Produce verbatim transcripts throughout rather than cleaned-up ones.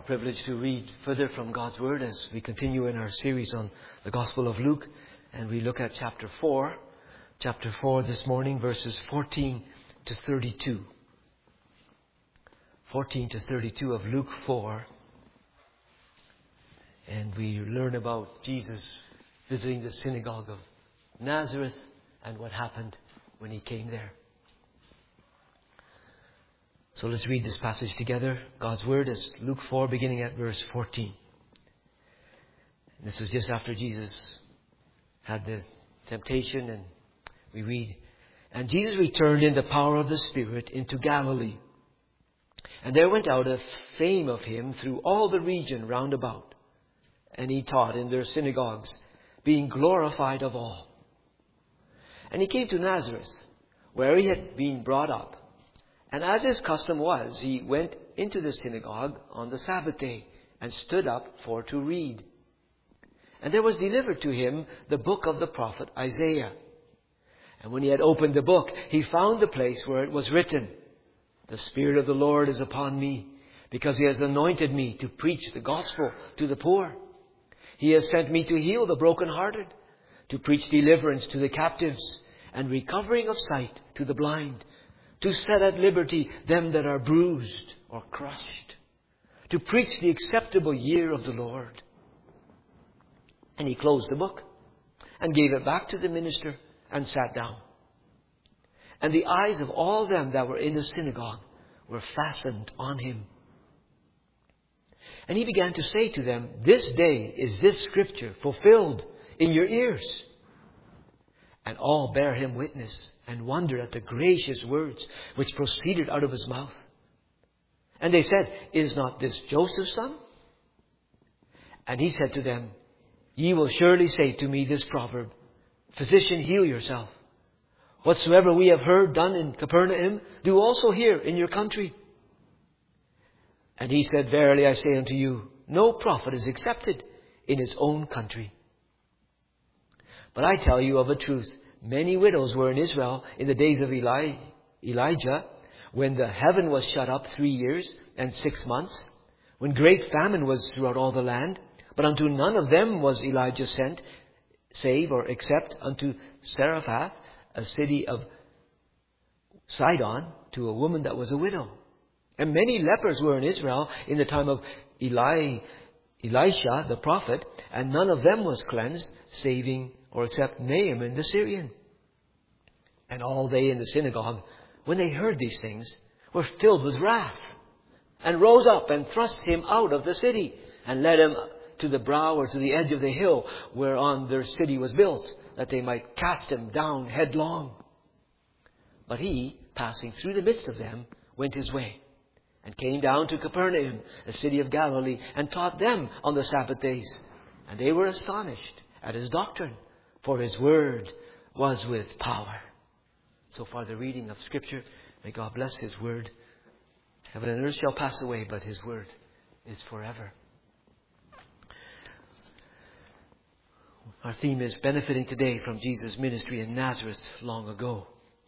privilege to read further from God's Word as we continue in our series on the Gospel of Luke. And we look at chapter four. Chapter four this morning, verses fourteen to thirty-two. fourteen to thirty-two of Luke four. And we learn about Jesus visiting the synagogue of Nazareth and what happened when he came there. So let's read this passage together. God's Word is Luke four, beginning at verse fourteen. This is just after Jesus had the temptation, and we read, "And Jesus returned in the power of the Spirit into Galilee. And there went out a fame of him through all the region round about. And he taught in their synagogues, being glorified of all. And he came to Nazareth, where he had been brought up. And as his custom was, he went into the synagogue on the Sabbath day and stood up for to read. And there was delivered to him the book of the prophet Isaiah. And when he had opened the book, he found the place where it was written, 'The Spirit of the Lord is upon me, because he has anointed me to preach the gospel to the poor. He has sent me to heal the brokenhearted, to preach deliverance to the captives, and recovering of sight to the blind, to set at liberty them that are bruised or crushed, to preach the acceptable year of the Lord.' And he closed the book and gave it back to the minister and sat down. And the eyes of all them that were in the synagogue were fastened on him. And he began to say to them, 'This day is this scripture fulfilled in your ears.' And all bare him witness and wondered at the gracious words which proceeded out of his mouth. And they said, 'Is not this Joseph's son?' And he said to them, 'Ye will surely say to me this proverb, Physician, heal yourself. Whatsoever we have heard done in Capernaum, do also here in your country.' And he said, 'Verily I say unto you, no prophet is accepted in his own country. But I tell you of a truth, many widows were in Israel in the days of Eli, Elijah, when the heaven was shut up three years and six months, when great famine was throughout all the land. But unto none of them was Elijah sent, save or except unto Zarephath, a city of Sidon, to a woman that was a widow. And many lepers were in Israel in the time of Eli, Elisha the prophet, and none of them was cleansed, saving or except Naaman the Syrian. And all they in the synagogue, when they heard these things, were filled with wrath, and rose up and thrust him out of the city, and led him to the brow or to the edge of the hill whereon their city was built, that they might cast him down headlong. But he, passing through the midst of them, went his way, and came down to Capernaum, a city of Galilee, and taught them on the Sabbath days. And they were astonished at his doctrine, for his word was with power." So far the reading of Scripture. May God bless his word. Heaven and earth shall pass away, but his word is forever. Our theme is benefiting today from Jesus' ministry in Nazareth long ago.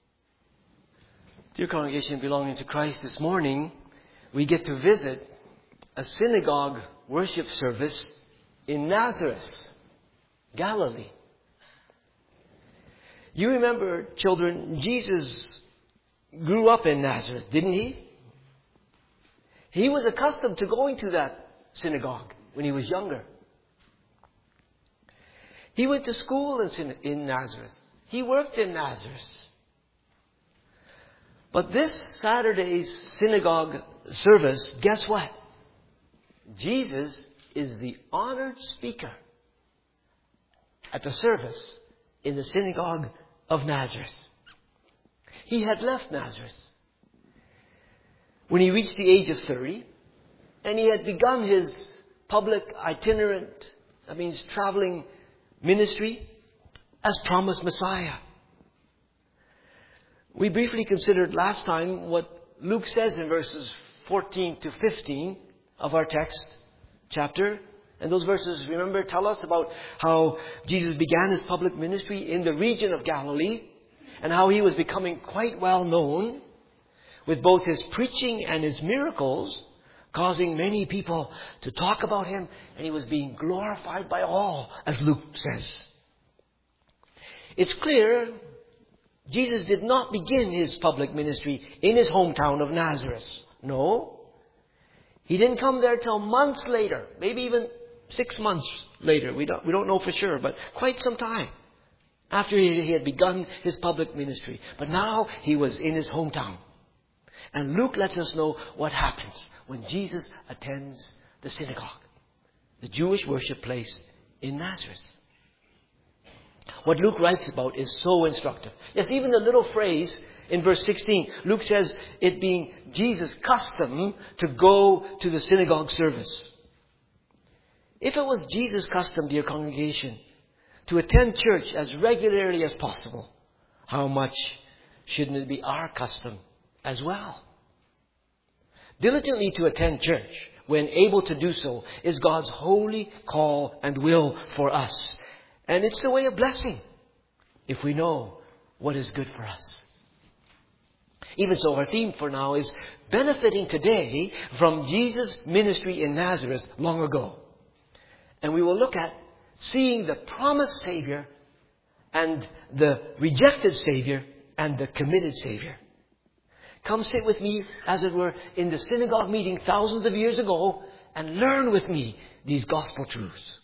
Dear congregation belonging to Christ, this morning we get to visit a synagogue worship service in Nazareth, Galilee. You remember, children, Jesus grew up in Nazareth, didn't he? He was accustomed to going to that synagogue when he was younger. He went to school in, in Nazareth. He worked in Nazareth. But this Saturday's synagogue service, guess what? Jesus is the honored speaker at the service in the synagogue of Nazareth. He had left Nazareth when he reached the age of thirty, and he had begun his public itinerant, that means traveling ministry, as promised Messiah. We briefly considered last time what Luke says in verses fourteen to fifteen of our text chapter. And those verses, remember, tell us about how Jesus began his public ministry in the region of Galilee, and how he was becoming quite well known with both his preaching and his miracles, causing many people to talk about him, and he was being glorified by all, as Luke says. It's clear Jesus did not begin his public ministry in his hometown of Nazareth. No. He didn't come there till months later, maybe even six months later. We don't, we don't know for sure, but quite some time after he, he had begun his public ministry. But now he was in his hometown. And Luke lets us know what happens when Jesus attends the synagogue, the Jewish worship place in Nazareth. What Luke writes about is so instructive. Yes, even the little phrase in verse sixteen, Luke says it being Jesus' custom to go to the synagogue service. If it was Jesus' custom, dear congregation, to attend church as regularly as possible, how much shouldn't it be our custom as well? Diligently to attend church, when able to do so, is God's holy call and will for us. And it's the way of blessing if we know what is good for us. Even so, our theme for now is benefiting today from Jesus' ministry in Nazareth long ago. And we will look at seeing the promised Savior and the rejected Savior and the committed Savior. Come sit with me, as it were, in the synagogue meeting thousands of years ago and learn with me these gospel truths.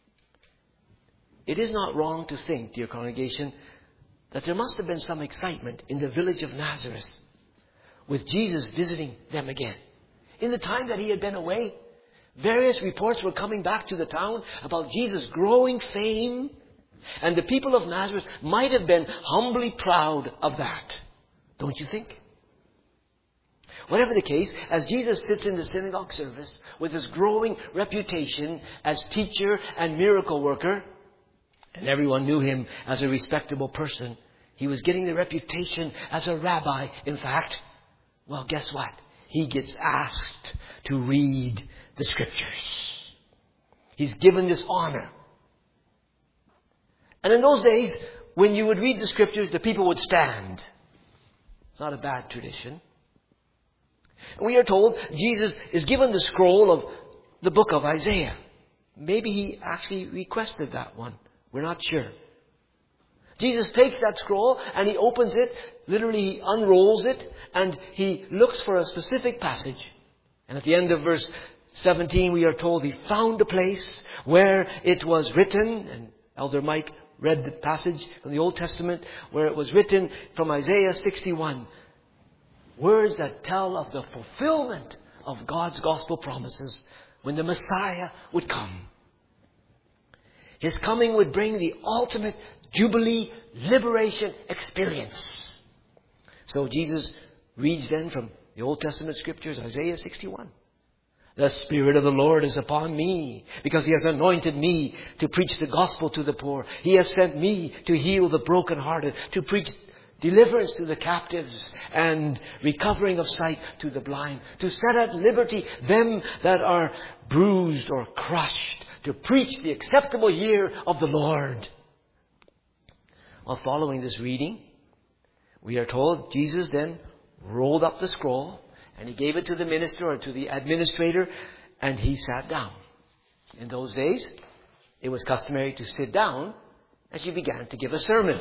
It is not wrong to think, dear congregation, that there must have been some excitement in the village of Nazareth with Jesus visiting them again. In the time that he had been away, various reports were coming back to the town about Jesus' growing fame, and the people of Nazareth might have been humbly proud of that. Don't you think? Whatever the case, as Jesus sits in the synagogue service with his growing reputation as teacher and miracle worker, and everyone knew him as a respectable person, he was getting the reputation as a rabbi, in fact. Well, guess what? He gets asked to read the Scriptures. He's given this honor. And in those days, when you would read the Scriptures, the people would stand. It's not a bad tradition. We are told Jesus is given the scroll of the book of Isaiah. Maybe he actually requested that one. We're not sure. Jesus takes that scroll and he opens it, literally he unrolls it, and he looks for a specific passage. And at the end of verse seventeen, we are told he found a place where it was written, and Elder Mike read the passage from the Old Testament, where it was written from Isaiah sixty-one. Words that tell of the fulfillment of God's gospel promises when the Messiah would come. His coming would bring the ultimate Jubilee liberation experience. So Jesus reads then from the Old Testament Scriptures, Isaiah sixty-one. The Spirit of the Lord is upon me, because He has anointed me to preach the gospel to the poor. He has sent me to heal the brokenhearted, to preach deliverance to the captives, and recovering of sight to the blind, to set at liberty them that are bruised or crushed, to preach the acceptable year of the Lord. While following this reading, we are told Jesus then rolled up the scroll and he gave it to the minister or to the administrator, and he sat down. In those days, it was customary to sit down as you began to give a sermon.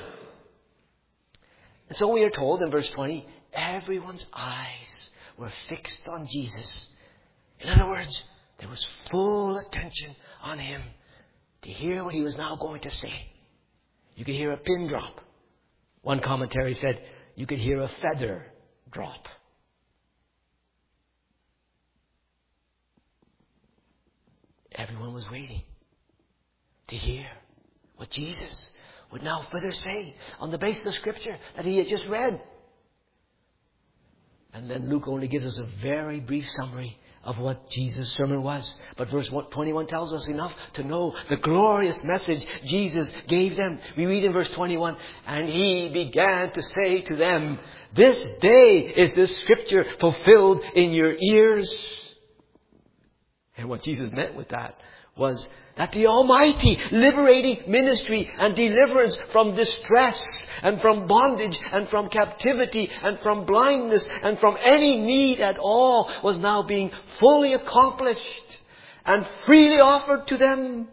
And so we are told in verse twenty, everyone's eyes were fixed on Jesus. In other words, there was full attention on him to hear what he was now going to say. You could hear a pin drop. One commentary said you could hear a feather drop. Everyone was waiting to hear what Jesus would now further say on the basis of Scripture that he had just read. And then Luke only gives us a very brief summary of what Jesus' sermon was. But verse twenty-one tells us enough to know the glorious message Jesus gave them. We read in verse twenty-one, and he began to say to them, this day is the Scripture fulfilled in your ears. And what Jesus meant with that was that the almighty liberating ministry and deliverance from distress and from bondage and from captivity and from blindness and from any need at all was now being fully accomplished and freely offered to them.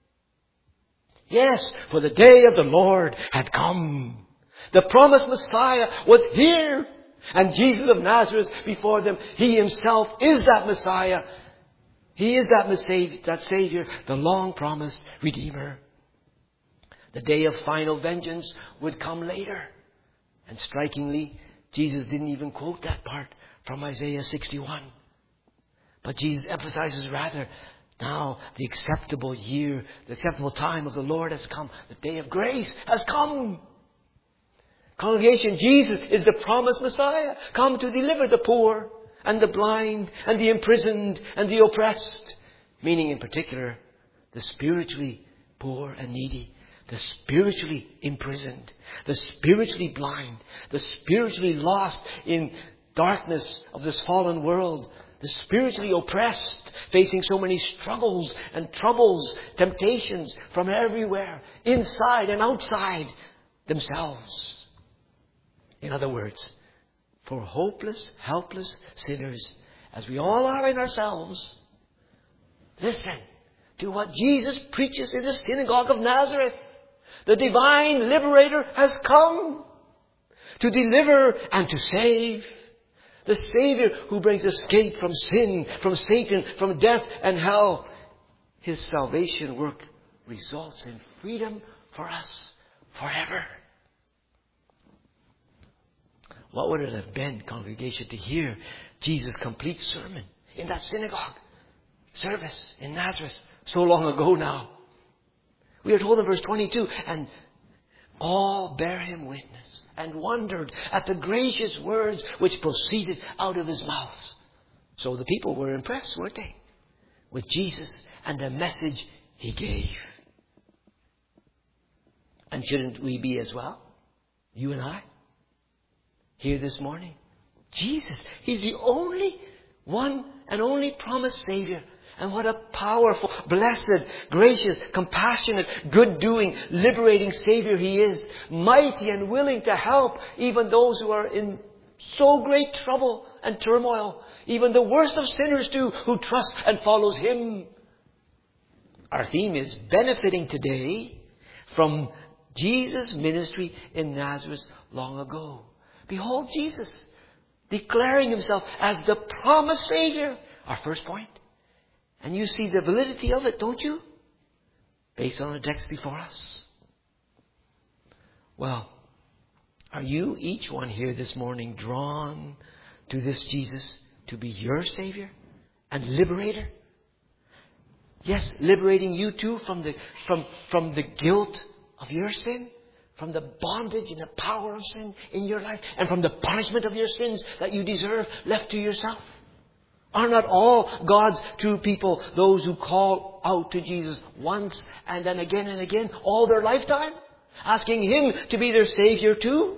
Yes, for the day of the Lord had come. The promised Messiah was here. And Jesus of Nazareth before them, He Himself is that Messiah. He is that Messiah, that Savior, the long-promised Redeemer. The day of final vengeance would come later. And strikingly, Jesus didn't even quote that part from Isaiah sixty-one. But Jesus emphasizes rather, now the acceptable year, the acceptable time of the Lord has come. The day of grace has come. Congregation, Jesus is the promised Messiah, come to deliver the poor and the blind and the imprisoned and the oppressed. Meaning in particular, the spiritually poor and needy, the spiritually imprisoned, the spiritually blind, the spiritually lost in darkness of this fallen world, the spiritually oppressed, facing so many struggles and troubles, temptations from everywhere, inside and outside themselves. In other words, for hopeless, helpless sinners, as we all are in ourselves, listen to what Jesus preaches in the synagogue of Nazareth. The divine liberator has come to deliver and to save. The Savior who brings escape from sin, from Satan, from death and hell. His salvation work results in freedom for us forever. What would it have been, congregation, to hear Jesus' complete sermon in that synagogue service in Nazareth so long ago now? We are told in verse twenty-two, and all bear Him witness and wondered at the gracious words which proceeded out of His mouth. So the people were impressed, weren't they, with Jesus and the message He gave. And shouldn't we be as well? You and I? Here this morning. Jesus, He's the only one and only promised Savior. And what a powerful, blessed, gracious, compassionate, good-doing, liberating Savior He is. Mighty and willing to help even those who are in so great trouble and turmoil. Even the worst of sinners too, who trust and follows Him. Our theme is benefiting today from Jesus' ministry in Nazareth long ago. Behold Jesus, declaring Himself as the promised Savior. Our first point. And you see the validity of it, don't you? Based on the text before us. Well, are you, each one here this morning, drawn to this Jesus to be your Savior and liberator? Yes, liberating you too from the, from, from the guilt of your sin. From the bondage and the power of sin in your life. And from the punishment of your sins that you deserve left to yourself. Are not all God's true people those who call out to Jesus once and then again and again all their lifetime? Asking Him to be their Savior too?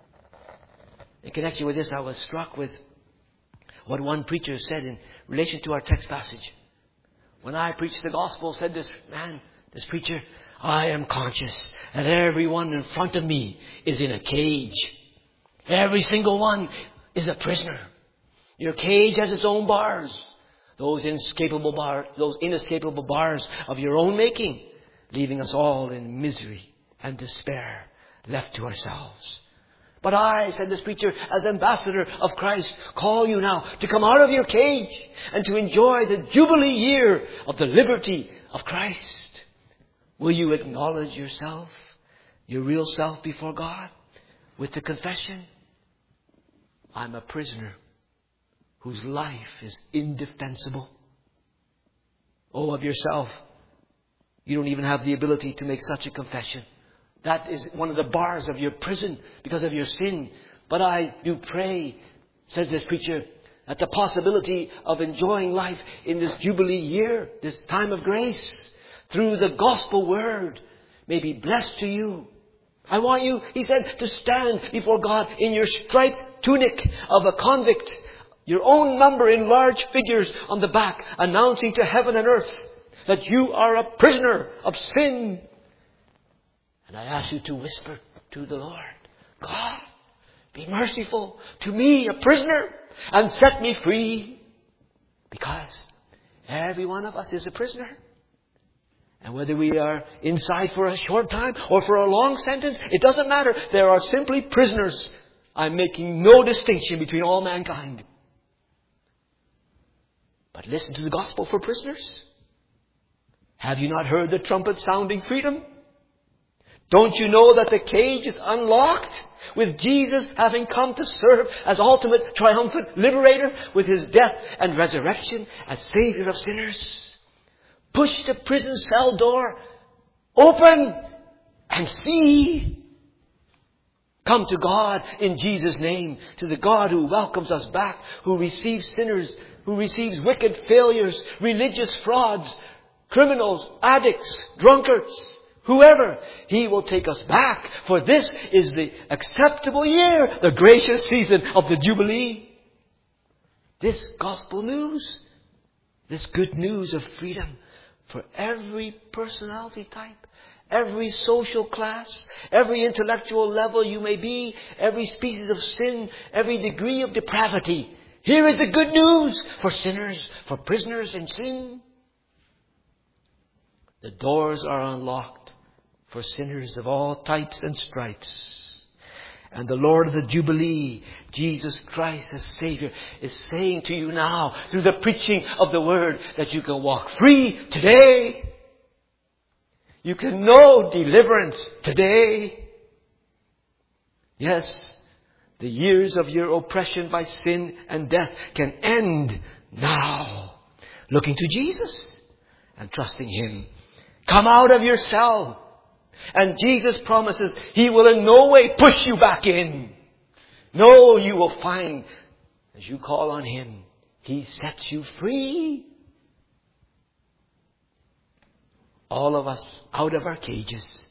In connection with this, I was struck with what one preacher said in relation to our text passage. When I preached the gospel, said this man, this preacher, I am conscious that everyone in front of me is in a cage. Every single one is a prisoner. Your cage has its own bars. Those inescapable bars, those inescapable bars of your own making, leaving us all in misery and despair, left to ourselves. But I, said this preacher, as ambassador of Christ, call you now to come out of your cage and to enjoy the jubilee year of the liberty of Christ. Will you acknowledge yourself, your real self before God, with the confession, I'm a prisoner whose life is indefensible? Oh, of yourself, you don't even have the ability to make such a confession. That is one of the bars of your prison because of your sin. But I do pray, says this preacher, that the possibility of enjoying life in this jubilee year, this time of grace, through the gospel word, may be blessed to you. I want you, he said, to stand before God in your striped tunic of a convict, Your own number in large figures on the back, announcing to heaven and earth that you are a prisoner of sin. And I ask you to whisper to the Lord, God, be merciful to me, a prisoner, and set me free. Because every one of us is a prisoner. And whether we are inside for a short time or for a long sentence, it doesn't matter. There are simply prisoners. I'm making no distinction between all mankind. But listen to the gospel for prisoners. Have you not heard the trumpet sounding freedom? Don't you know that the cage is unlocked with Jesus having come to serve as ultimate triumphant liberator with His death and resurrection as Savior of sinners? Push the prison cell door open and see. Come to God in Jesus' name, to the God who welcomes us back, who receives sinners, who receives wicked failures, religious frauds, criminals, addicts, drunkards, whoever. He will take us back, for this is the acceptable year, the gracious season of the Jubilee. This gospel news, this good news of freedom for every personality type, every social class, every intellectual level you may be, every species of sin, every degree of depravity. Here is the good news for sinners, for prisoners in sin. The doors are unlocked for sinners of all types and stripes. And the Lord of the Jubilee, Jesus Christ as Savior, is saying to you now, through the preaching of the Word, that you can walk free today. You can know deliverance today. Yes, the years of your oppression by sin and death can end now. Looking to Jesus and trusting Him. Come out of your cell. And Jesus promises He will in no way push you back in. No, you will find, as you call on Him, He sets you free. All of us out of our cages.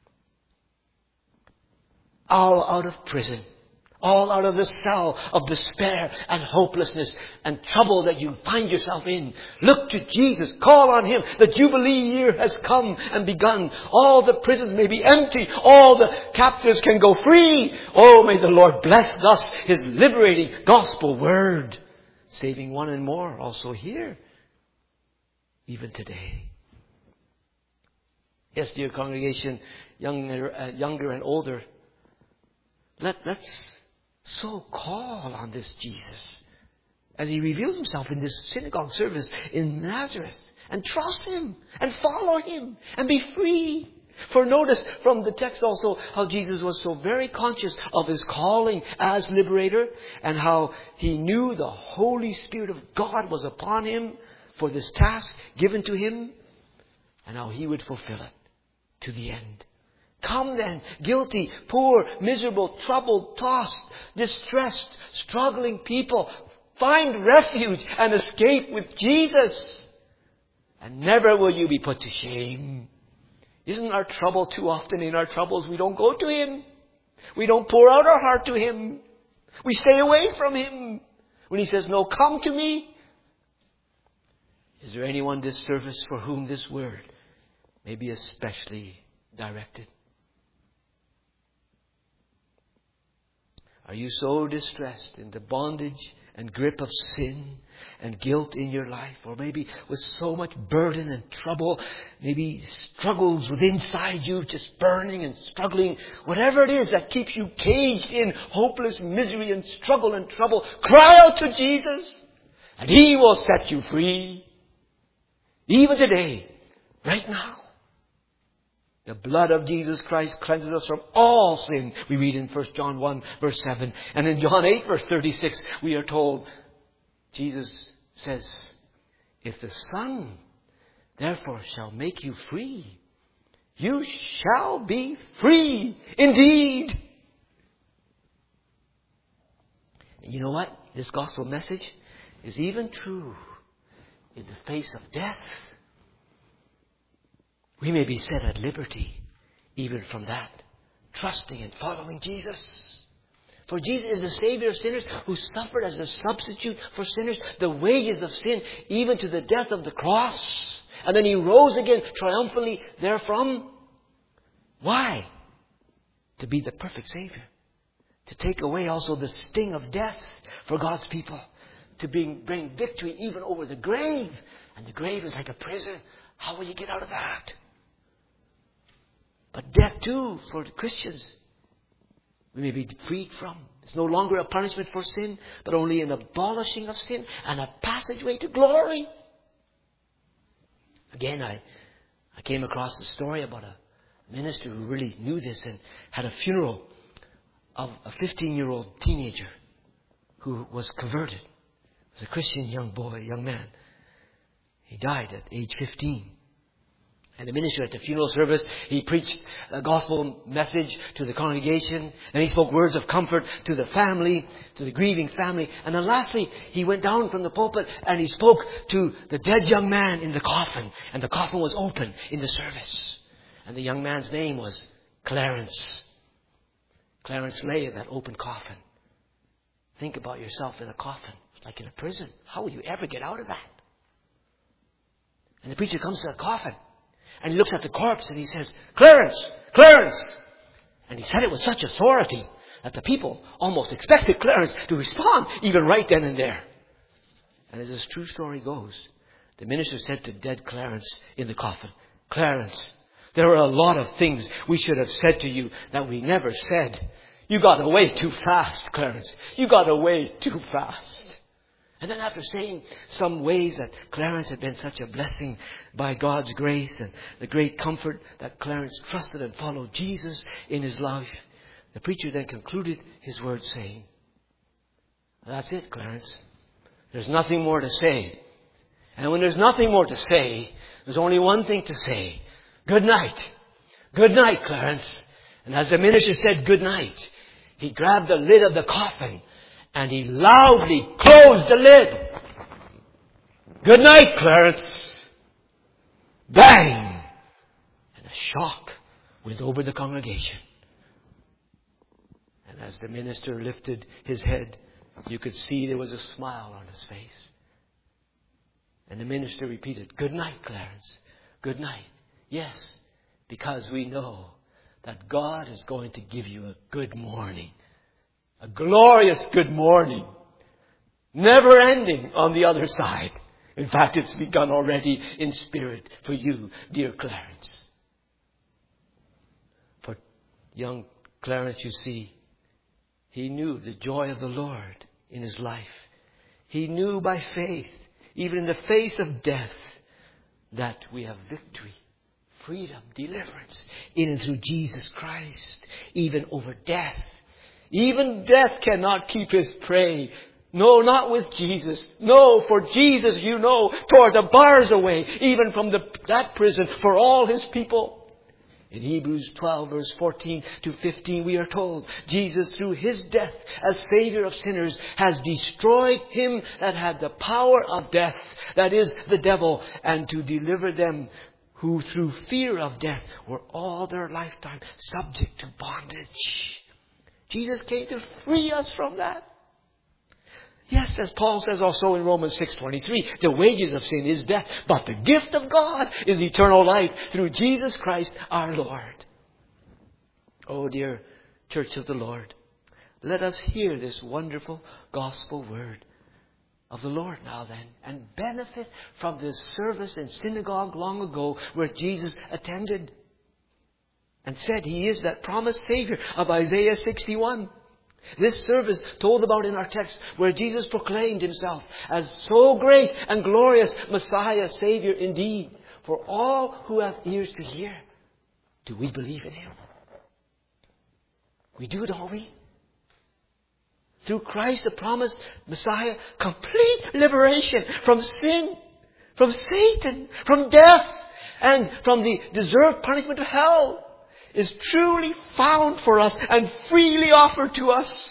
All out of prison. All out of the cell of despair and hopelessness and trouble that you find yourself in. Look to Jesus. Call on Him. The Jubilee year has come and begun. All the prisons may be empty. All the captives can go free. Oh, may the Lord bless thus His liberating gospel word. Saving one and more also here. Even today. Yes, dear congregation, younger, uh, younger and older. Let, let's so call on this Jesus as He reveals Himself in this synagogue service in Nazareth, and trust Him and follow Him and be free. For notice from the text also how Jesus was so very conscious of His calling as liberator, and how He knew the Holy Spirit of God was upon Him for this task given to Him, and how He would fulfill it to the end. Come then, guilty, poor, miserable, troubled, tossed, distressed, struggling people. Find refuge and escape with Jesus. And never will you be put to shame. Isn't our trouble too often in our troubles we don't go to Him? We don't pour out our heart to Him. We stay away from Him. When He says, no, come to me. Is there anyone this service for whom this word may be especially directed? Are you so distressed in the bondage and grip of sin and guilt in your life? Or maybe with so much burden and trouble, maybe struggles within inside you, just burning and struggling. Whatever it is that keeps you caged in hopeless misery and struggle and trouble, cry out to Jesus and He will set you free. Even today, right now. The blood of Jesus Christ cleanses us from all sin. We read in First John one verse seven. And in John eight verse thirty-six we are told, Jesus says, if the Son therefore shall make you free, you shall be free indeed. And you know what? This gospel message is even true in the face of death. We may be set at liberty even from that, trusting and following Jesus. For Jesus is the Savior of sinners who suffered as a substitute for sinners, the wages of sin, even to the death of the cross. And then He rose again triumphantly therefrom. Why? To be the perfect Savior. To take away also the sting of death for God's people. To bring, bring victory even over the grave. And the grave is like a prison. How will you get out of that? But death too, for Christians, we may be freed from. It's no longer a punishment for sin, but only an abolishing of sin and a passageway to glory. Again, I, I came across a story about a minister who really knew this and had a funeral of a fifteen-year-old teenager who was converted. He was a Christian young boy, young man. He died at age fifteen. And the minister at the funeral service, he preached a gospel message to the congregation. And he spoke words of comfort to the family, to the grieving family. And then lastly, he went down from the pulpit and he spoke to the dead young man in the coffin. And the coffin was open in the service. And the young man's name was Clarence. Clarence lay in that open coffin. Think about yourself in a coffin, like in a prison. How will you ever get out of that? And the preacher comes to the coffin. And he looks at the corpse and he says, Clarence! Clarence! And he said it with such authority that the people almost expected Clarence to respond, even right then and there. And as this true story goes, the minister said to dead Clarence in the coffin, Clarence, there are a lot of things we should have said to you that we never said. You got away too fast, Clarence. You got away too fast. And then after saying some ways that Clarence had been such a blessing by God's grace and the great comfort that Clarence trusted and followed Jesus in his life, the preacher then concluded his words saying, that's it, Clarence. There's nothing more to say. And when there's nothing more to say, there's only one thing to say. Good night. Good night, Clarence. And as the minister said good night, he grabbed the lid of the coffin and he loudly closed the lid. Good night, Clarence. Bang! And a shock went over the congregation. And as the minister lifted his head, you could see there was a smile on his face. And the minister repeated, good night, Clarence. Good night. Yes, because we know that God is going to give you a good morning. A glorious good morning. Never ending on the other side. In fact, it's begun already in spirit for you, dear Clarence. For young Clarence, you see, he knew the joy of the Lord in his life. He knew by faith, even in the face of death, that we have victory, freedom, deliverance in and through Jesus Christ, even over death. Even death cannot keep his prey. No, not with Jesus. No, for Jesus, you know, tore the bars away, even from the, that prison, for all his people. In Hebrews twelve, verse fourteen to fifteen, we are told, Jesus, through his death as Savior of sinners, has destroyed him that had the power of death, that is, the devil, and to deliver them who through fear of death were all their lifetime subject to bondage. Jesus came to free us from that. Yes, as Paul says also in Romans six twenty-three, the wages of sin is death, but the gift of God is eternal life through Jesus Christ our Lord. Oh, dear Church of the Lord, let us hear this wonderful gospel word of the Lord now then, and benefit from this service in synagogue long ago where Jesus attended and said he is that promised Savior of Isaiah sixty-one. This service told about in our text where Jesus proclaimed himself as so great and glorious Messiah, Savior indeed, for all who have ears to hear. Do we believe in him? We do, don't we? Through Christ, the promised Messiah, complete liberation from sin, from Satan, from death, and from the deserved punishment of hell is truly found for us and freely offered to us.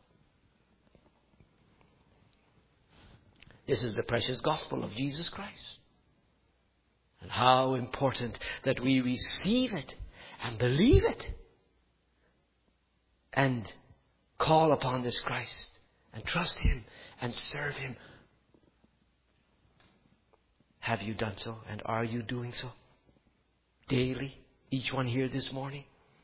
This is the precious gospel of Jesus Christ. And how important that we receive it and believe it. And call upon this Christ and trust Him and serve Him. Have you done so? And are you doing so? Daily? Each one here this morning?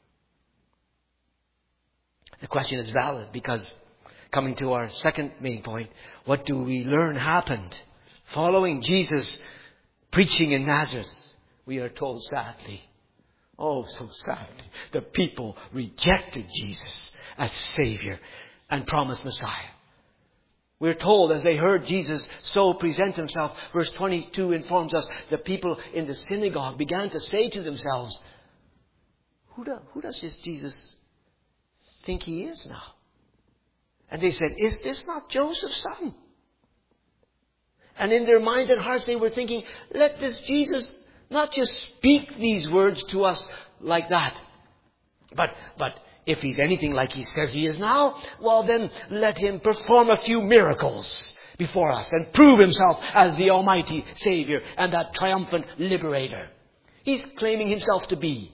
The question is valid because, coming to our second main point, what do we learn happened following Jesus preaching in Nazareth? We are told sadly, oh so sadly, the people rejected Jesus as Savior and promised Messiah. We're told as they heard Jesus so present Himself, verse twenty-two informs us, the people in the synagogue began to say to themselves, who, do, who does this Jesus think He is now? And they said, is this not Joseph's son? And in their minds and hearts they were thinking, let this Jesus not just speak these words to us like that, but, but if He's anything like He says He is now, well then let Him perform a few miracles before us and prove Himself as the Almighty Savior and that triumphant liberator He's claiming Himself to be.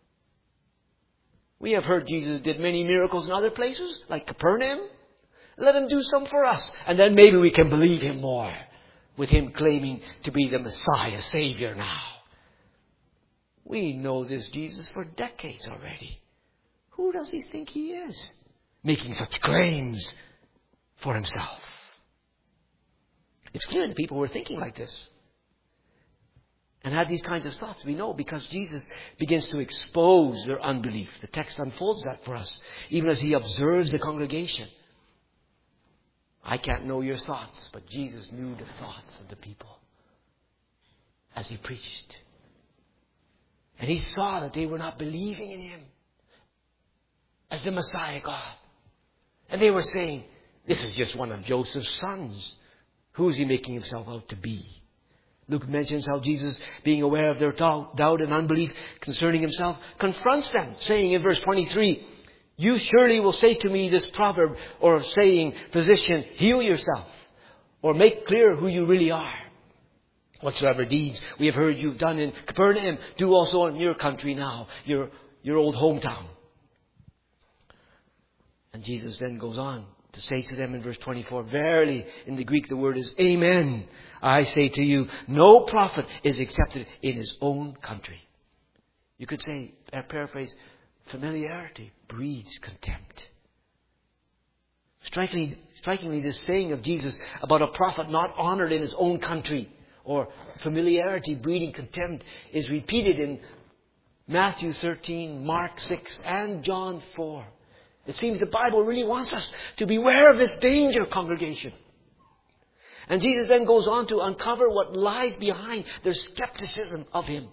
We have heard Jesus did many miracles in other places, like Capernaum. Let Him do some for us, and then maybe we can believe Him more, with Him claiming to be the Messiah, Savior now. We know this Jesus for decades already. Who does He think He is, making such claims for Himself? It's clear the people were thinking like this and had these kinds of thoughts. We know because Jesus begins to expose their unbelief. The text unfolds that for us, even as He observes the congregation. I can't know your thoughts, but Jesus knew the thoughts of the people as He preached. And He saw that they were not believing in Him as the Messiah God. And they were saying, this is just one of Joseph's sons. Who is He making Himself out to be? Luke mentions how Jesus, being aware of their doubt, doubt and unbelief concerning Himself, confronts them, saying in verse twenty-three, you surely will say to me this proverb, or saying, physician, heal yourself, or make clear who you really are. Whatsoever deeds we have heard you've done in Capernaum, do also in your country now, your, your old hometown. And Jesus then goes on to say to them in verse twenty-four, verily, in the Greek the word is amen. I say to you, no prophet is accepted in his own country. You could say, paraphrase, familiarity breeds contempt. Strikingly, strikingly, this saying of Jesus about a prophet not honored in his own country, or familiarity breeding contempt, is repeated in Matthew thirteen, Mark six, and John four. It seems the Bible really wants us to beware of this danger, congregation. And Jesus then goes on to uncover what lies behind their skepticism of Him.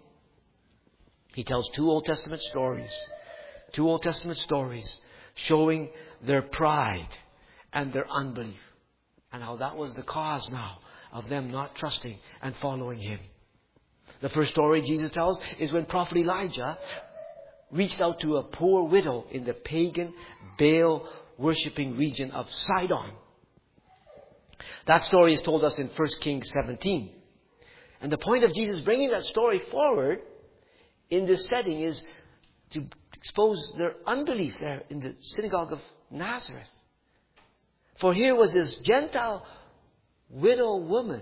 He tells two Old Testament stories. Two Old Testament stories showing their pride and their unbelief. And how that was the cause now of them not trusting and following Him. The first story Jesus tells is when Prophet Elijah reached out to a poor widow in the pagan Baal worshipping region of Sidon. That story is told us in First Kings seventeen. And the point of Jesus bringing that story forward in this setting is to expose their unbelief there in the synagogue of Nazareth. For here was this Gentile widow woman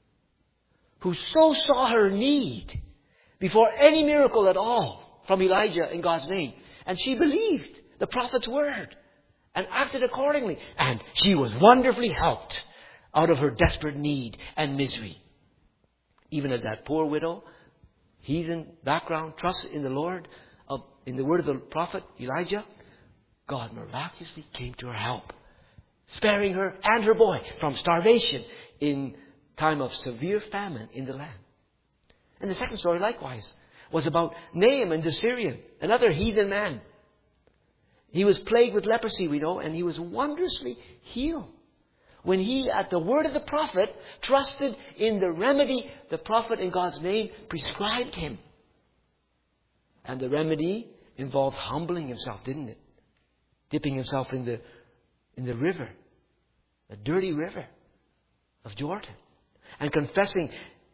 who so saw her need before any miracle at all from Elijah in God's name. And she believed the prophet's word and acted accordingly. And she was wonderfully helped out of her desperate need and misery. Even as that poor widow, heathen background, trusted in the Lord, of, in the word of the prophet Elijah, God miraculously came to her help, sparing her and her boy from starvation in time of severe famine in the land. And the second story, likewise, was about Naaman the Syrian, another heathen man. He was plagued with leprosy, we know, and he was wondrously healed when he, at the word of the prophet, trusted in the remedy the prophet in God's name prescribed him. And the remedy involved humbling himself, didn't it? Dipping himself in the in the river, the dirty river of Jordan, and confessing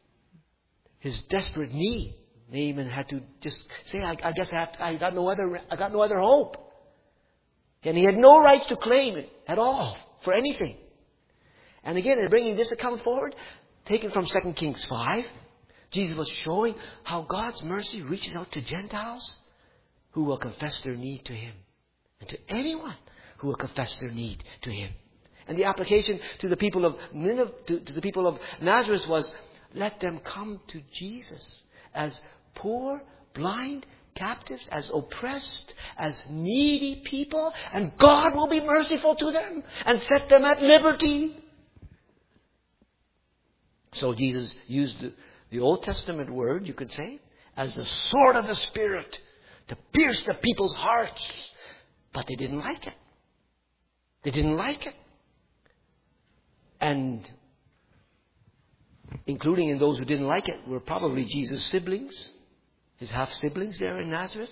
his desperate need. Naaman had to just say, I, I guess I, have to, I got no other I got no other hope. And he had no rights to claim it at all for anything. And again, in bringing this account forward, taken from Second Kings five, Jesus was showing how God's mercy reaches out to Gentiles who will confess their need to Him. And to anyone who will confess their need to Him. And the application to the people of Nineveh, to, to the people of Nazareth was, let them come to Jesus as poor, blind, captives, as oppressed, as needy people, and God will be merciful to them and set them at liberty. So Jesus used the, the Old Testament word, you could say, as the sword of the Spirit to pierce the people's hearts. But they didn't like it. They didn't like it. And including in those who didn't like it were probably Jesus' siblings, his half-siblings there in Nazareth.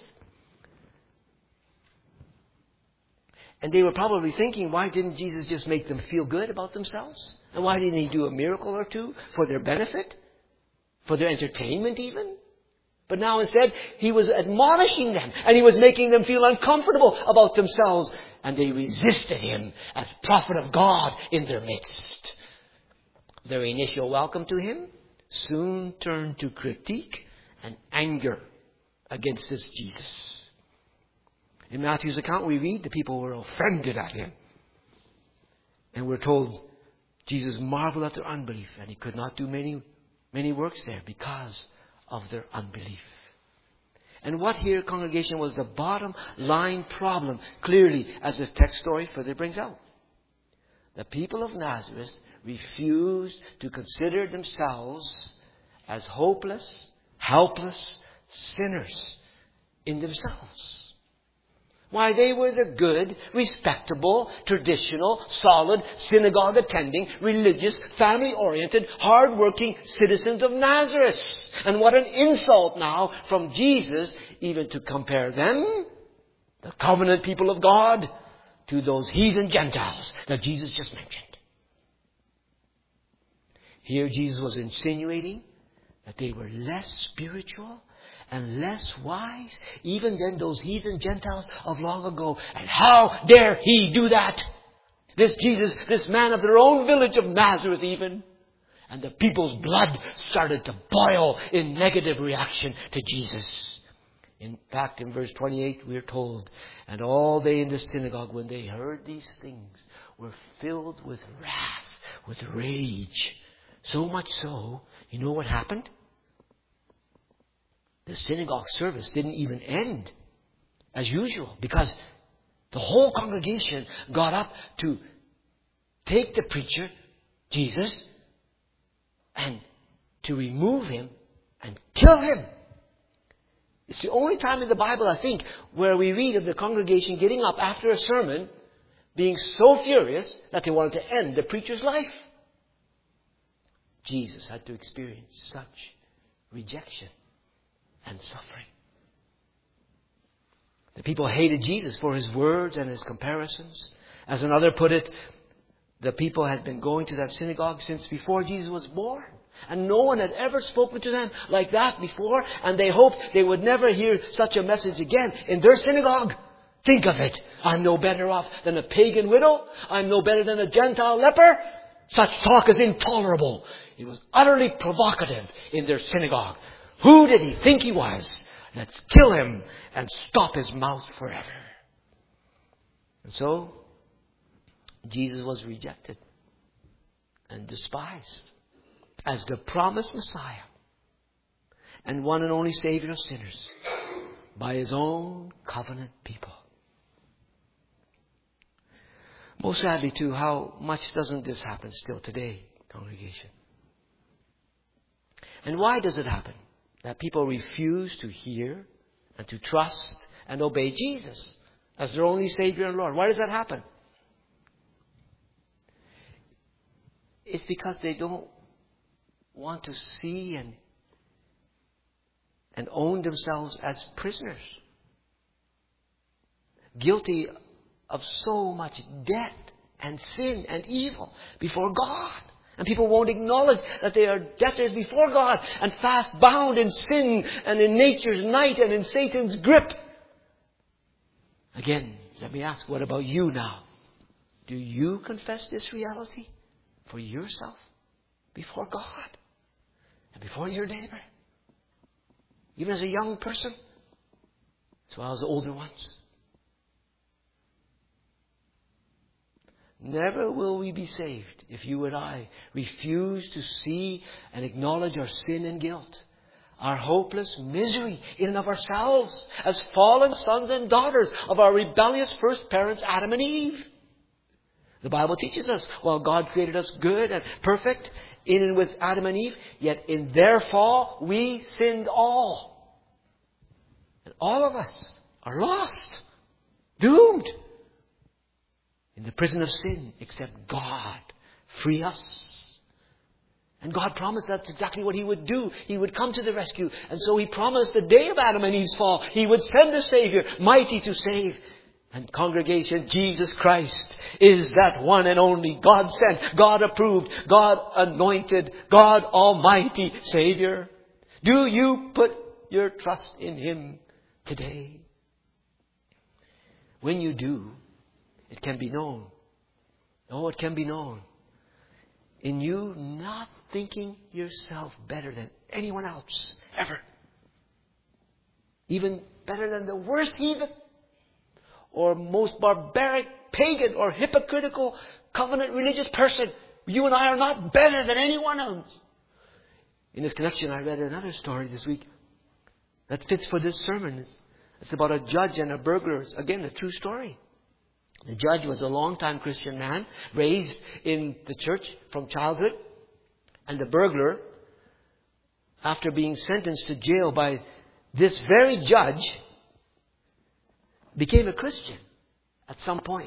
And they were probably thinking, why didn't Jesus just make them feel good about themselves? And why didn't He do a miracle or two for their benefit? For their entertainment even? But now instead, He was admonishing them. And He was making them feel uncomfortable about themselves. And they resisted Him as prophet of God in their midst. Their initial welcome to Him soon turned to critique and anger against this Jesus. In Matthew's account, we read the people were offended at Him. And we're told Jesus marveled at their unbelief, and He could not do many, many works there because of their unbelief. And what here, congregation, was the bottom line problem, clearly, as the text story further brings out. The people of Nazareth refused to consider themselves as hopeless, helpless sinners in themselves. Why, they were the good, respectable, traditional, solid, synagogue-attending, religious, family-oriented, hard-working citizens of Nazareth. And what an insult now from Jesus even to compare them, the covenant people of God, to those heathen Gentiles that Jesus just mentioned. Here Jesus was insinuating that they were less spiritual and less wise even than those heathen Gentiles of long ago. And how dare He do that? This Jesus, this man of their own village of Nazareth even. And the people's blood started to boil in negative reaction to Jesus. In fact, in verse twenty-eight, we are told, and all they in the synagogue, when they heard these things, were filled with wrath, with rage. So much so, you know what happened? The synagogue service didn't even end as usual, because the whole congregation got up to take the preacher, Jesus, and to remove Him and kill Him. It's the only time in the Bible, I think, where we read of the congregation getting up after a sermon, being so furious that they wanted to end the preacher's life. Jesus had to experience such rejection and suffering. The people hated Jesus for His words and His comparisons. As another put it, the people had been going to that synagogue since before Jesus was born. And no one had ever spoken to them like that before. And they hoped they would never hear such a message again in their synagogue. Think of it. I'm no better off than a pagan widow. I'm no better than a Gentile leper. Such talk is intolerable. It was utterly provocative in their synagogue. Who did He think He was? Let's kill Him and stop His mouth forever. And so, Jesus was rejected and despised as the promised Messiah and one and only Savior of sinners by His own covenant people. Most sadly, too, how much doesn't this happen still today, congregation? And why does it happen that people refuse to hear and to trust and obey Jesus as their only Savior and Lord? Why does that happen? It's because they don't want to see and, and own themselves as prisoners, guilty of so much death and sin and evil before God. And people won't acknowledge that they are debtors before God and fast bound in sin and in nature's night and in Satan's grip. Again, Let me ask, what about you now? Do you confess this reality for yourself before God and before your neighbor? Even as a young person, as well as the older ones. Never will we be saved if you and I refuse to see and acknowledge our sin and guilt, our hopeless misery in and of ourselves as fallen sons and daughters of our rebellious first parents, Adam and Eve. The Bible teaches us, while God created us good and perfect in and with Adam and Eve, yet in their fall we sinned all. And all of us are lost, doomed, in the prison of sin, except God free us. And God promised that's exactly what He would do. He would come to the rescue. And so He promised the day of Adam and Eve's fall, He would send a Savior, mighty to save. And congregation, Jesus Christ is that one and only God sent, God approved, God anointed, God Almighty Savior. Do you put your trust in Him today? When you do, it can be known. Oh, it can be known. In you not thinking yourself better than anyone else, ever. Even better than the worst heathen, or most barbaric, pagan, or hypocritical, covenant religious person. You and I are not better than anyone else. In this connection, I read another story this week that fits for this sermon. It's, it's about a judge and a burglar. It's, again, a true story. The judge was a long-time Christian man, raised in the church from childhood. And the burglar, after being sentenced to jail by this very judge, became a Christian at some point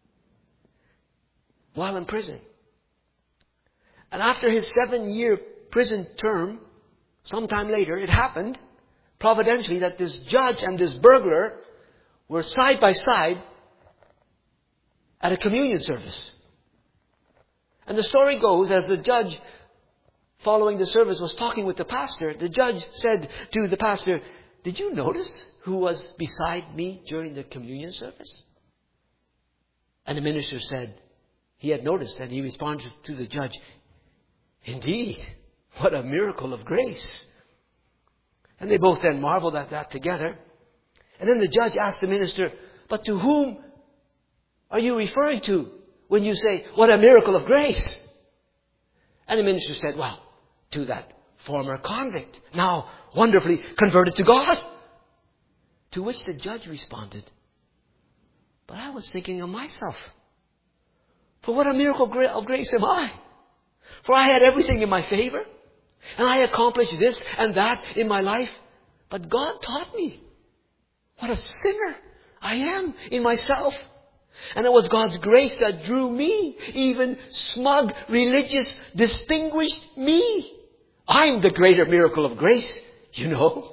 while in prison. And after his seven-year prison term, sometime later, it happened, providentially, that this judge and this burglar were side by side at a communion service. And the story goes, as the judge, following the service, was talking with the pastor, the judge said to the pastor, "Did you notice who was beside me during the communion service?" And the minister said he had noticed, and he responded to the judge, "Indeed, what a miracle of grace." And they both then marveled at that together. And then the judge asked the minister, "But to whom are you referring to when you say, 'what a miracle of grace'?" And the minister said, "Well, to that former convict, now wonderfully converted to God." To which the judge responded, "But I was thinking of myself. For what a miracle of grace am I? For I had everything in my favor, and I accomplished this and that in my life. But God taught me what a sinner I am in myself. And it was God's grace that drew me, even smug, religious, distinguished me. I'm the greater miracle of grace, you know."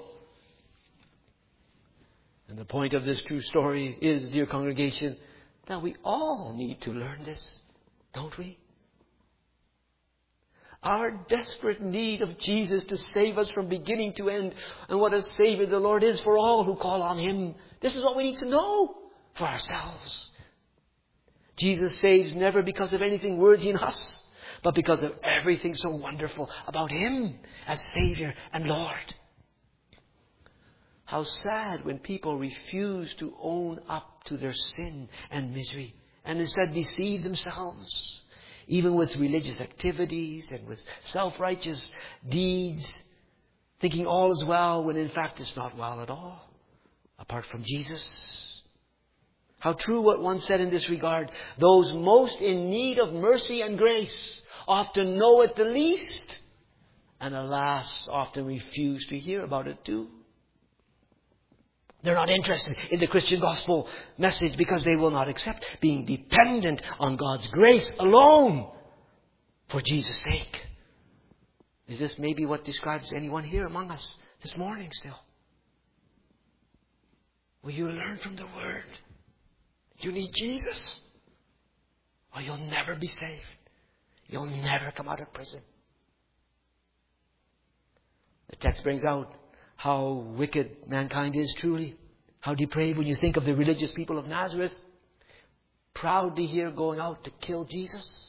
And the point of this true story is, dear congregation, that we all need to learn this, don't we? Our desperate need of Jesus to save us from beginning to end, and what a Savior the Lord is for all who call on Him. This is what we need to know for ourselves. Jesus saves never because of anything worthy in us, but because of everything so wonderful about Him as Savior and Lord. How sad when people refuse to own up to their sin and misery, and instead deceive themselves, even with religious activities and with self-righteous deeds, thinking all is well when in fact it's not well at all, apart from Jesus. How true what one said in this regard: those most in need of mercy and grace often know it the least, and alas, often refuse to hear about it too. They're not interested in the Christian gospel message because they will not accept being dependent on God's grace alone for Jesus' sake. Is this maybe what describes anyone here among us this morning still? Will you learn from the Word? You need Jesus, or you'll never be saved. You'll never come out of prison. The text brings out how wicked mankind is truly. How depraved when you think of the religious people of Nazareth. proudly here going out to kill Jesus?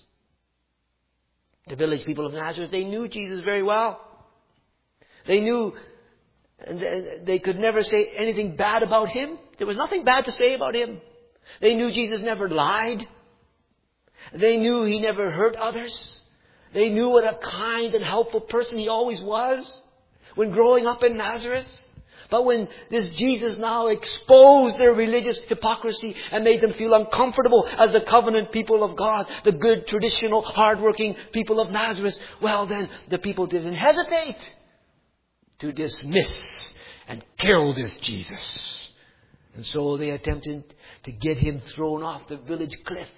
The village people of Nazareth, they knew Jesus very well. They knew and they could never say anything bad about Him. There was nothing bad to say about Him. They knew Jesus never lied. They knew He never hurt others. They knew what a kind and helpful person He always was when growing up in Nazareth. But when this Jesus now exposed their religious hypocrisy and made them feel uncomfortable as the covenant people of God, the good, traditional, hardworking people of Nazareth, well then, the people didn't hesitate to dismiss and kill this Jesus. And so they attempted to get Him thrown off the village cliff.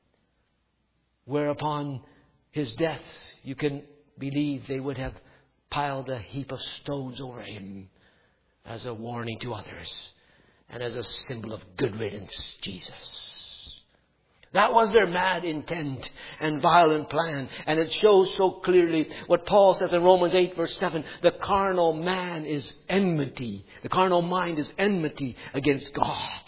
Whereupon His death, you can believe they would have piled a heap of stones over Him as a warning to others and as a symbol of good riddance, Jesus. That was their mad intent and violent plan. And it shows so clearly what Paul says in Romans eight verse seven. The carnal man is enmity. The carnal mind is enmity against God.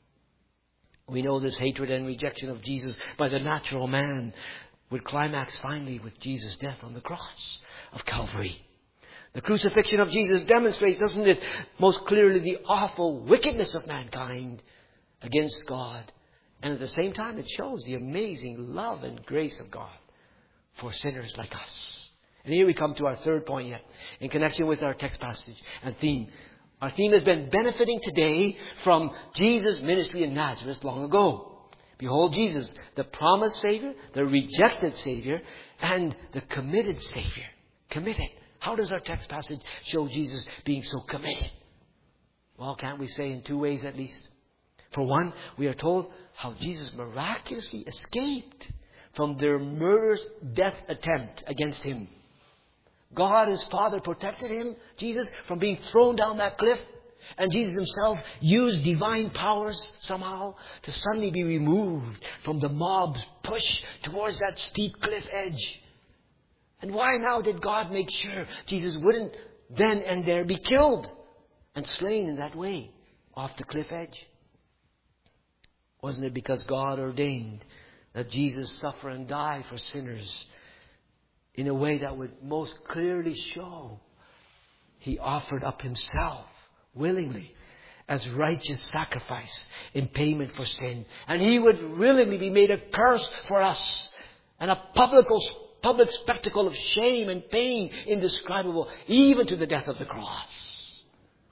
We know this hatred and rejection of Jesus by the natural man would climax finally with Jesus' death on the cross of Calvary. The crucifixion of Jesus demonstrates, doesn't it, most clearly the awful wickedness of mankind against God. And at the same time, it shows the amazing love and grace of God for sinners like us. And here we come to our third point yet, in connection with our text passage and theme. Our theme has been benefiting today from Jesus' ministry in Nazareth long ago. Behold Jesus, the promised Savior, the rejected Savior, and the committed Savior. Committed. How does our text passage show Jesus being so committed? Well, can't we say in two ways at least? For one, we are told how Jesus miraculously escaped from their murderous death attempt against Him. God, His Father, protected Him, Jesus, from being thrown down that cliff. And Jesus Himself used divine powers somehow to suddenly be removed from the mob's push towards that steep cliff edge. And why now did God make sure Jesus wouldn't then and there be killed and slain in that way off the cliff edge? Wasn't it because God ordained that Jesus suffer and die for sinners in a way that would most clearly show He offered up Himself willingly as righteous sacrifice in payment for sin? And He would willingly be made a curse for us and a public Public spectacle of shame and pain indescribable, even to the death of the cross.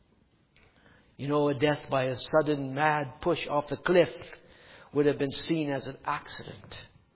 You know, a death by a sudden mad push off the cliff would have been seen as an accident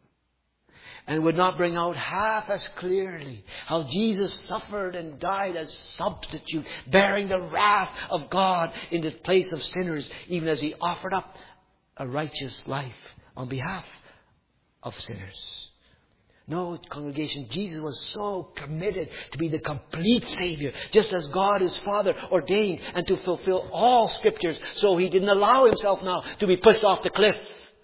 and would not bring out half as clearly how Jesus suffered and died as substitute, bearing the wrath of God in the place of sinners, even as He offered up a righteous life on behalf of sinners. No, congregation, Jesus was so committed to be the complete Savior, just as God His Father ordained, and to fulfill all Scriptures. So He didn't allow Himself now to be pushed off the cliff.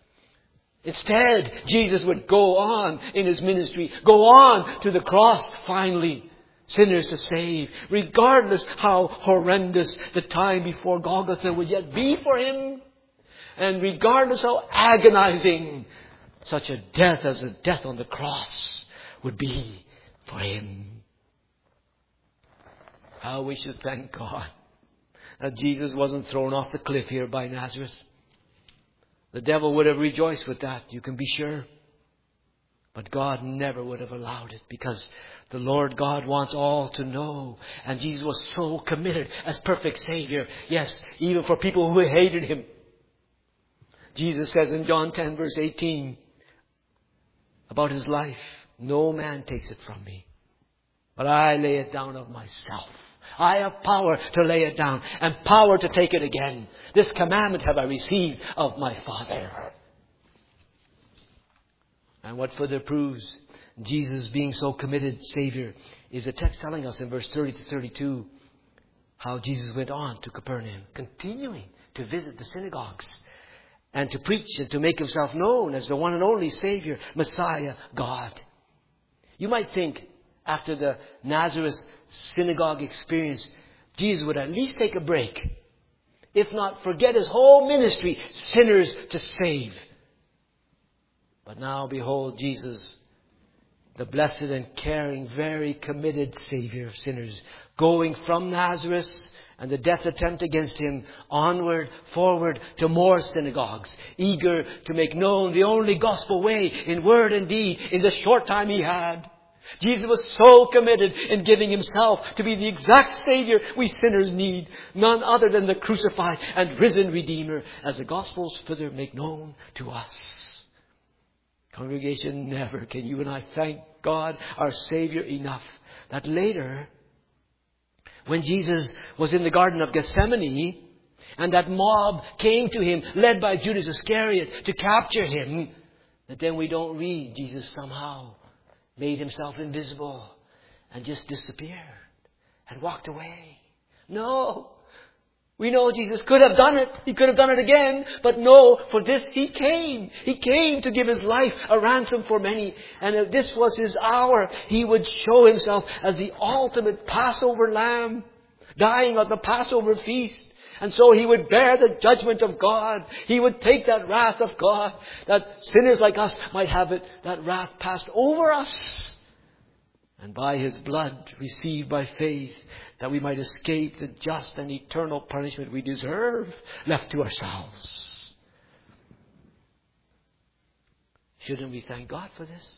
Instead, Jesus would go on in His ministry, go on to the cross finally, sinners to save, regardless how horrendous the time before Golgotha would yet be for Him, and regardless how agonizing such a death as a death on the cross would be for Him. How we should thank God that Jesus wasn't thrown off the cliff here by Nazareth. The devil would have rejoiced with that, you can be sure. But God never would have allowed it, because the Lord God wants all to know. And Jesus was so committed as perfect Savior. Yes, even for people who hated Him. Jesus says in John ten verse eighteen, about His life, no man takes it from me, but I lay it down of myself. I have power to lay it down and power to take it again. This commandment have I received of my Father. And what further proves Jesus being so committed Savior is the text telling us in verse thirty to thirty-two how Jesus went on to Capernaum, continuing to visit the synagogues and to preach and to make Himself known as the one and only Savior, Messiah, God. You might think after the Nazareth synagogue experience, Jesus would at least take a break. If not, forget His whole ministry, sinners to save. But now behold Jesus, the blessed and caring, very committed Savior of sinners, going from Nazareth and the death attempt against him, onward, forward to more synagogues, eager to make known the only gospel way in word and deed in the short time he had. Jesus was so committed in giving himself to be the exact Savior we sinners need, none other than the crucified and risen Redeemer, as the Gospels further make known to us. Congregation, never can you and I thank God, our Savior, enough that later, when Jesus was in the Garden of Gethsemane and that mob came to him, led by Judas Iscariot, to capture him, that then we don't read Jesus somehow made himself invisible and just disappeared and walked away. No. We know Jesus could have done it. He could have done it again. But no, for this He came. He came to give His life a ransom for many. And if this was His hour, He would show Himself as the ultimate Passover lamb, dying on the Passover feast. And so He would bear the judgment of God. He would take that wrath of God, that sinners like us might have it, that wrath passed over us. And by His blood received by faith, that we might escape the just and eternal punishment we deserve, left to ourselves. Shouldn't we thank God for this?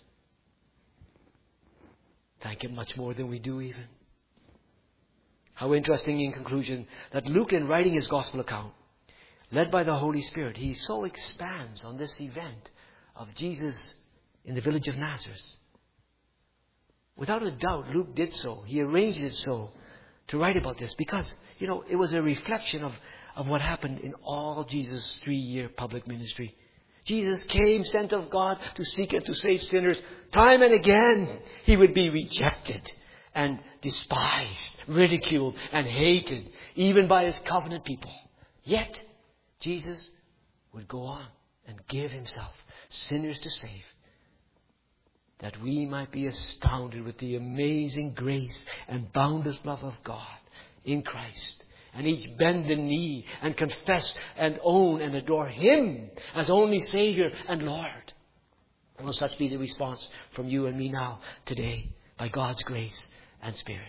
Thank Him much more than we do even. How interesting in conclusion that Luke, in writing his gospel account, led by the Holy Spirit, he so expands on this event of Jesus in the village of Nazareth. Without a doubt, Luke did so. He arranged it so to write about this because, you know, it was a reflection of, of what happened in all Jesus' three-year public ministry. Jesus came, sent of God, to seek and to save sinners. Time and again, He would be rejected and despised, ridiculed and hated, even by His covenant people. Yet, Jesus would go on and give Himself, sinners to save, that we might be astounded with the amazing grace and boundless love of God in Christ. And each bend the knee and confess and own and adore Him as only Savior and Lord. And will such be the response from you and me now, today, by God's grace and Spirit?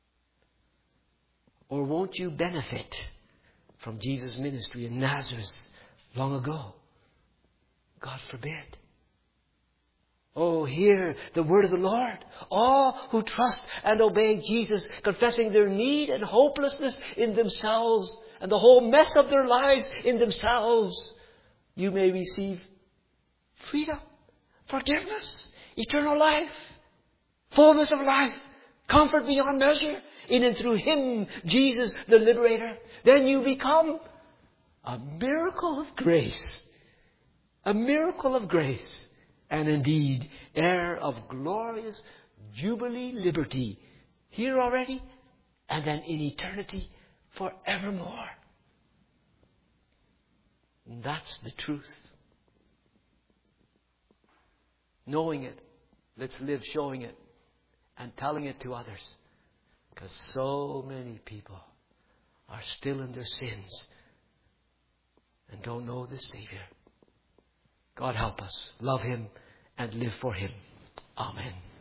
Or won't you benefit from Jesus' ministry in Nazareth long ago? God forbid. Oh, hear the word of the Lord. All who trust and obey Jesus, confessing their need and hopelessness in themselves and the whole mess of their lives in themselves, you may receive freedom, forgiveness, eternal life, fullness of life, comfort beyond measure in and through Him, Jesus the Liberator. Then you become a miracle of grace. A miracle of grace. And indeed, heir of glorious jubilee liberty, here already, and then in eternity forevermore. And that's the truth. Knowing it, let's live showing it and telling it to others. Because so many people are still in their sins and don't know the Savior. God help us love Him and live for Him. Amen.